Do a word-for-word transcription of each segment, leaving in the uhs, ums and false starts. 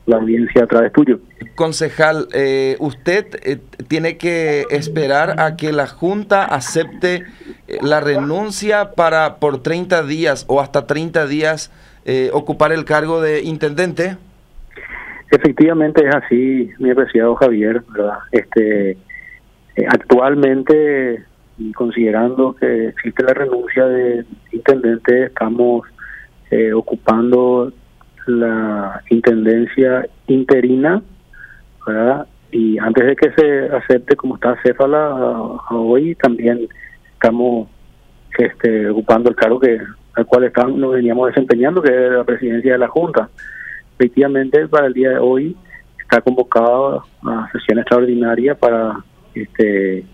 la audiencia a través tuyo. Concejal, eh, usted eh, tiene que esperar a que la Junta acepte eh, la renuncia para por treinta días o hasta treinta días eh, ocupar el cargo de intendente. Efectivamente es así, mi apreciado Javier, ¿verdad? Este, eh, actualmente, y considerando que existe la renuncia de intendente, estamos eh, ocupando la intendencia interina, ¿verdad? Y antes de que se acepte como está Céfala a, a hoy, también estamos este, ocupando el cargo que al cual estamos, nos veníamos desempeñando, que es la presidencia de la Junta. Efectivamente, para el día de hoy está convocada a sesión extraordinaria para este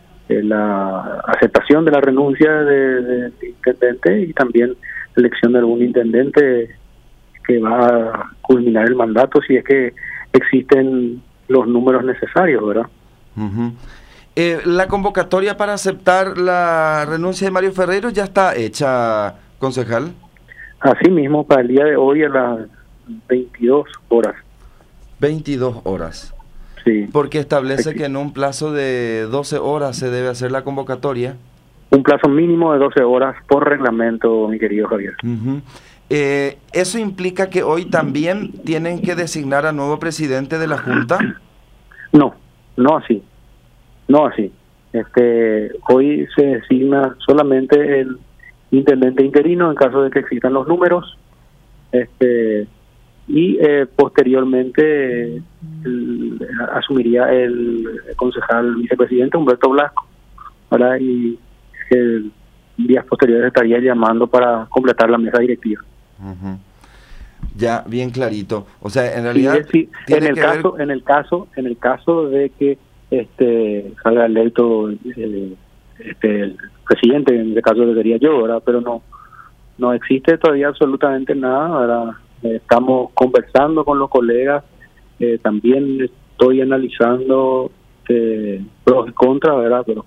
la aceptación de la renuncia de, de, de intendente y también elección de algún intendente que va a culminar el mandato si es que existen los números necesarios, ¿verdad? Uh-huh. eh, la convocatoria para aceptar la renuncia de Mario Ferreiro ya está hecha, concejal. Así mismo, para el día de hoy a las veintidós horas. veintidós horas. Sí. Porque establece que en un plazo de doce horas se debe hacer la convocatoria. Un plazo mínimo de doce horas por reglamento, mi querido Javier. Uh-huh. eh, ¿Eso implica que hoy también tienen que designar a nuevo presidente de la Junta? No, no así. No así. Este, hoy se designa solamente el intendente interino en caso de que existan los números. Este... y eh, posteriormente eh, el, asumiría el concejal vicepresidente Humberto Blasco, ¿verdad? Y eh, días posteriores estaría llamando para completar la mesa directiva. Uh-huh. Ya, bien clarito. O sea, en realidad sí, sí, tiene en el que caso, ver... en el caso, en el caso de que este salga electo eh, este el presidente, en el caso que sería yo, ¿verdad? Pero no, no existe todavía absolutamente nada, ¿verdad? Estamos conversando con los colegas, eh, también estoy analizando eh, pros y contras, ¿verdad? Pero,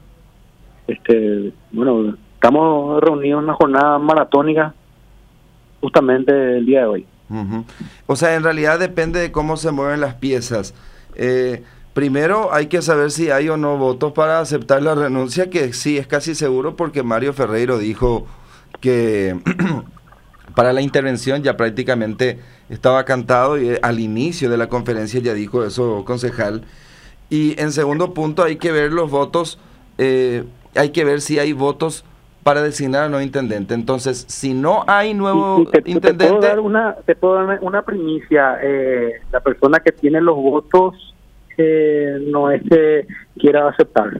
este, bueno, estamos reunidos en una jornada maratónica justamente el día de hoy. Uh-huh. O sea, en realidad depende de cómo se mueven las piezas. Eh, primero hay que saber si hay o no votos para aceptar la renuncia, que sí es casi seguro porque Mario Ferreiro dijo que... para la intervención ya prácticamente estaba cantado y al inicio de la conferencia ya dijo eso, concejal. Y en segundo punto hay que ver los votos, eh, hay que ver si hay votos para designar a nuevo intendente. Entonces, si no hay nuevo te, intendente... Te puedo dar una, te puedo dar una primicia. Eh, la persona que tiene los votos eh, no es que quiera aceptar.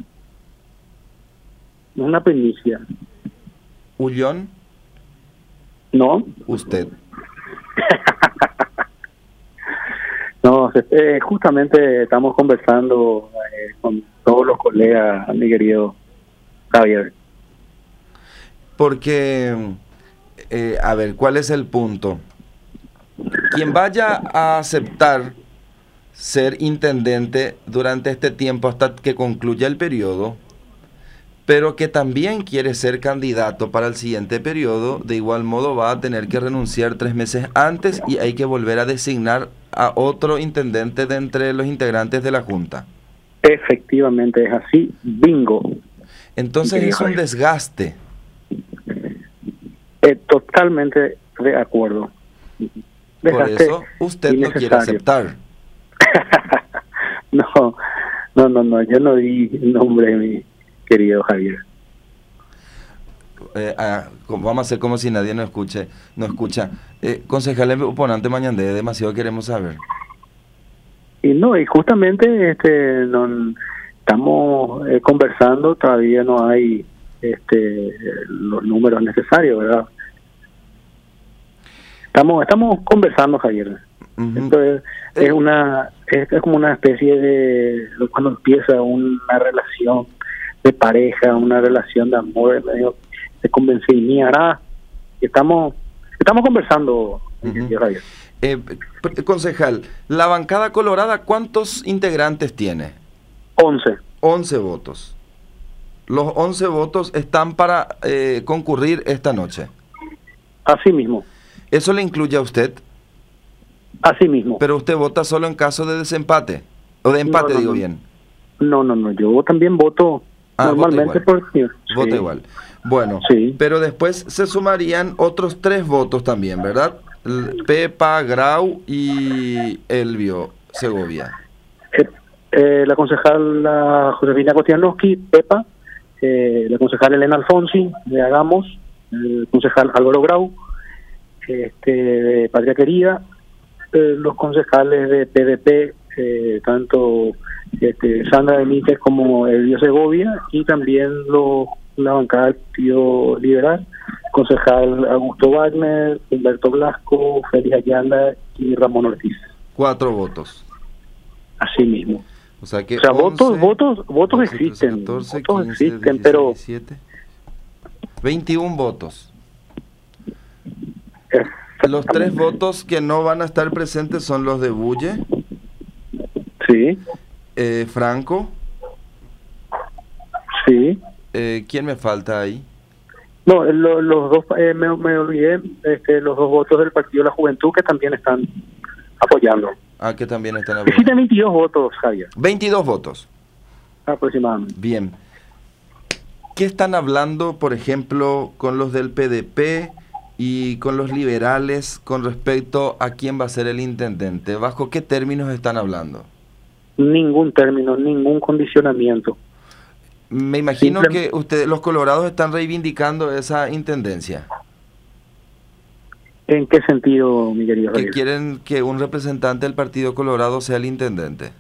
Una primicia. ¿Ullón? No. Usted. No, eh, justamente estamos conversando eh, con todos los colegas, mi querido Javier. Porque, eh, a ver, ¿cuál es el punto? Quien vaya a aceptar ser intendente durante este tiempo hasta que concluya el periodo, pero que también quiere ser candidato para el siguiente periodo, de igual modo va a tener que renunciar tres meses antes y hay que volver a designar a otro intendente de entre los integrantes de la Junta. Efectivamente es así, bingo. Entonces es un desgaste. Eh, totalmente de acuerdo. Desgaste. Por eso usted no quiere aceptar. no, no, no, no, yo no di nombre, mi querido Javier. Eh, ah, vamos a hacer como si nadie nos escuche, no escucha. Eh, concejal oponente Mañandé, demasiado queremos saber. Y no, y justamente este no, estamos eh, conversando, todavía no hay este los números necesarios, ¿verdad? Estamos estamos conversando, Javier. Uh-huh. Esto es, es eh, una es, es como una especie de cuando empieza una relación de pareja, una relación de amor, medio de convencimiento. Estamos estamos conversando, uh-huh. Javier. Eh, concejal, la bancada colorada, ¿cuántos integrantes tiene? Once. Once votos. Los once votos están para eh, concurrir esta noche. Así mismo. ¿Eso le incluye a usted? Así mismo. Pero usted vota solo en caso de desempate, o de empate, No, no, digo no. bien. No, no, no, yo también voto Ah, normalmente vota igual. por... Vota sí. igual. Bueno, Sí. pero después se sumarían otros tres votos también, ¿verdad? L- Pepa, Grau y Elvio Segovia. Eh, eh, la concejal la Josefina Kostianowski, Pepa, eh, la concejal Elena Alfonsi, de Hagamos, el concejal Álvaro Grau, este, de Patria Querida, eh, los concejales de P D P, eh, tanto este, Sandra Benítez como Elvio Segovia, y también los, la bancada del Partido Liberal, concejal Augusto Wagner, Humberto Blasco, Félix Ayala y Ramón Ortiz. Cuatro votos. Así mismo. O sea que O sea, votos, once, votos, votos doce, trece, existen, catorce, votos quince, existen, dieciséis, pero diecisiete, veintiún votos. eh, Los tres votos que no van a estar presentes son los de Bulle, sí, eh, Franco, sí. eh, ¿quién me falta ahí? No, lo- los dos, eh, me, me olvidé, este, los dos votos del Partido de la Juventud que también están apoyando. Ah, que también están Existen apoyando. veintidós votos, Javier, veintidós votos. aproximadamente. Bien. ¿Qué están hablando, por ejemplo, con los del P D P y con los liberales con respecto a quién va a ser el intendente? ¿Bajo qué términos están hablando? Ningún término, ningún condicionamiento. Me imagino Simple- que ustedes, los colorados, están reivindicando esa intendencia, ¿En qué sentido, mi querido que Javier? quieren que un representante del Partido Colorado sea el intendente.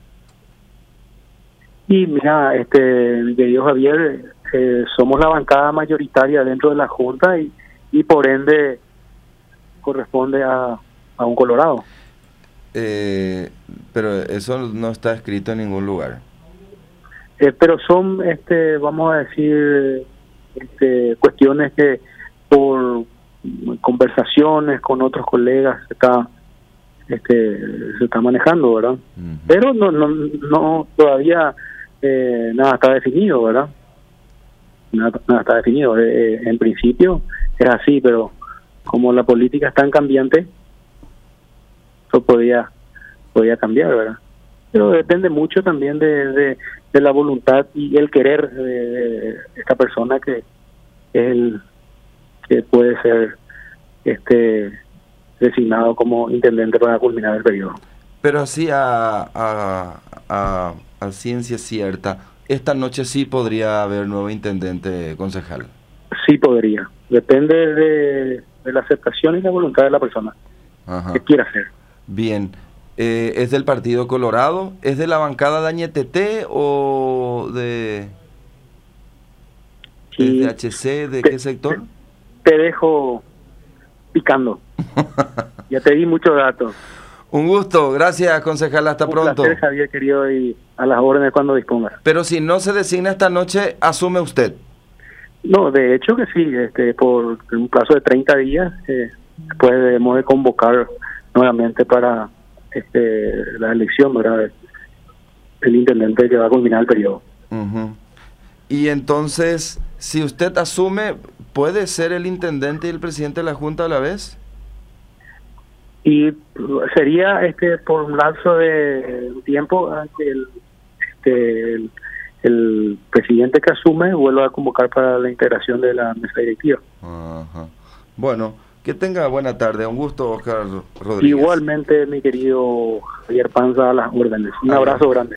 Y mira, este, mi querido Javier, eh, somos la bancada mayoritaria dentro de la Junta y, y por ende corresponde a, a un colorado. Eh, pero eso no está escrito en ningún lugar. Eh, pero son, este, vamos a decir, este, cuestiones que por conversaciones con otros colegas se está, este, se está manejando, ¿verdad? Ujú. Pero no, no, no todavía eh, nada está definido, ¿verdad? Nada, nada está definido. Eh, eh, en principio es así, pero como la política es tan cambiante, eso podía, podía cambiar, ¿verdad? Pero depende mucho también de, de, de la voluntad y el querer de, de esta persona que es el que puede ser este designado como intendente para culminar el periodo. Pero así a, a, a, a ciencia cierta, esta noche sí podría haber nuevo intendente, concejal. Sí podría. Depende de, de la aceptación y la voluntad de la persona Ajá. que quiera hacer. Bien. Eh, ¿Es del Partido Colorado? ¿Es de la bancada de Añetete o de, ¿es Y de H C? ¿De te- qué sector? Te dejo picando. Ya te di muchos datos. Un gusto, gracias, concejal, hasta Un pronto. placer, Javier, querido, y a las órdenes cuando disponga. Pero si no se designa esta noche, asume usted. No, de hecho que sí, este, por un plazo de treinta días, eh, después debemos de convocar nuevamente para este, la elección, ¿verdad? El intendente que va a culminar el periodo. Ujú. Y entonces, si usted asume, ¿puede ser el intendente y el presidente de la Junta a la vez? Y sería este por un lapso de tiempo a que el, este, el, el presidente que asume vuelva a convocar para la integración de la mesa directiva. Ajá. Bueno, que tenga buena tarde. Un gusto, Oscar Rodríguez. Igualmente, mi querido Javier Panza, a las órdenes. Un Adiós. abrazo grande.